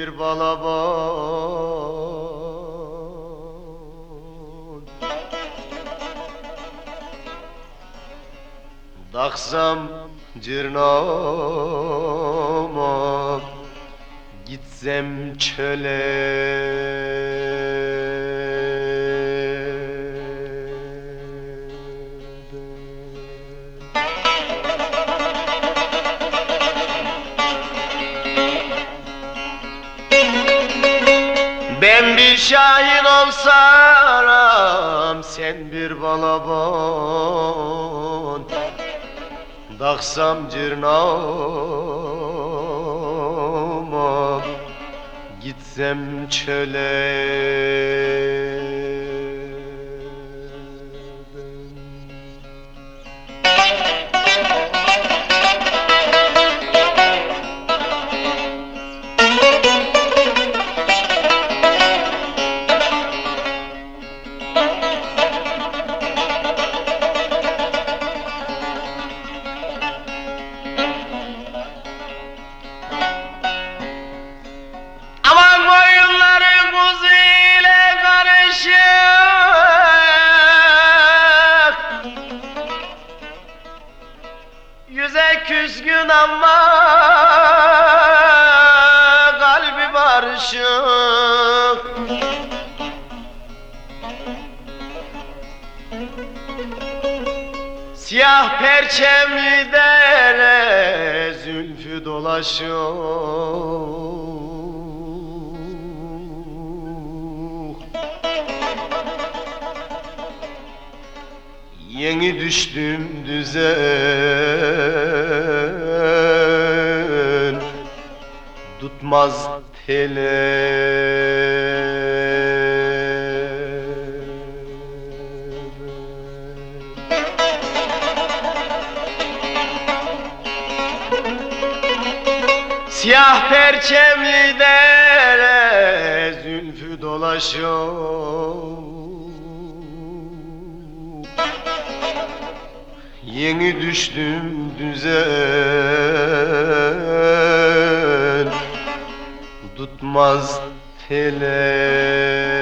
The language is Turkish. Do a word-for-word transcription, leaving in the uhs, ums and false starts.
bir balabon. Daksam cırnağıma, gitsem çöle. Ben bir şahin olsam, sen bir balabon. Daksam cırnağıma, gitsem çöle. Yüze küskün ama kalbi barışık. Siyah perçemli dere zülfü dolaşık. Yeni düştüm düzen, tutmaz tele. Siyah perçemli dere zülfü dolaşıyor. Yeni düştüm düzen, tutmaz tele.